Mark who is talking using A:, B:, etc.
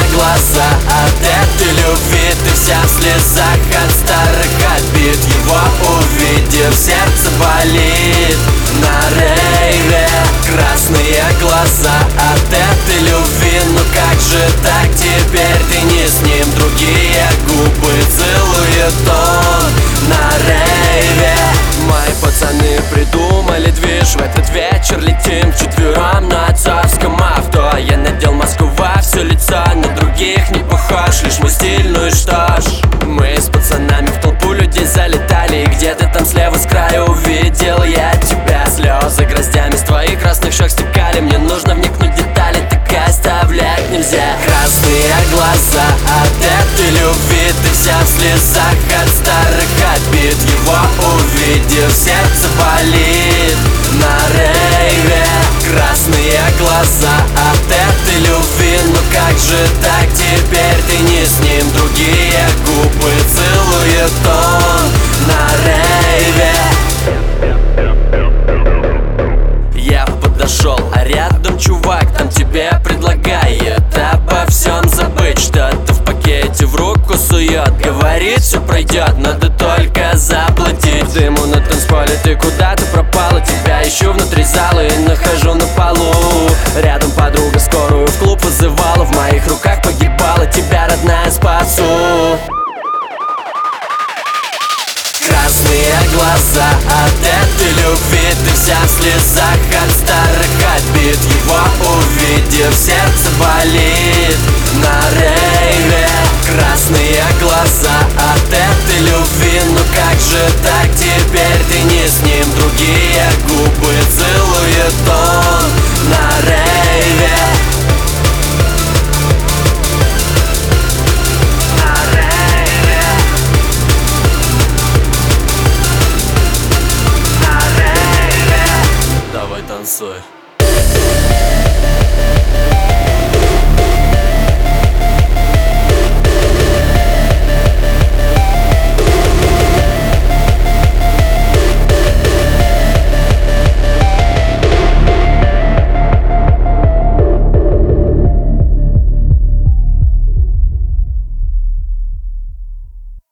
A: глаза от этой любви. Ты вся в слезах от старых обид. Его увидев, сердце болит. На рейве красные глаза от этой любви. Ну как же так, теперь ты не с ним. Другие губы целует он на рейве. Мои пацаны придумали движ. В этот вечер летим вчетвером на отцовском авто. Я надел маску во все лицо, на других не похож, лишь мой стиль, ну и что ж. Мы с пацанами в толпу людей залетали, и где-то там слева с краю увидел я тебя. Слезы гроздями с твоих красных щек стекали. Мне нужно вникнуть в детали, так оставлять нельзя. Красные глаза от этой любви. Ты вся в слезах от старых обид. Его увидев, сердце болит. На рейве красные глаза от этой любви. Ну как же так, теперь ты не с ним. Другие губы целует он на рейве. Я подошел, а рядом чувак там тебе предлагает обо всем забыть. Что-то в пакете в руку сует, говорит, все пройдет, надо только заплатить. Дыму на танцполе, ты куда-то пропала. Тебя ищу внутри зала и нахожу на полу. Рядом подруга скорую в клуб вызывала. В моих руках погибала, тебя, родная, спасу. Красные глаза от этой любви. Ты вся в слезах от старых обид. Его увидев, сердце болит. На рейве красные глаза от этой любви. Ну как же так, теперь ты не с ним. Другие губы целует он на рейве. Давай танцуй.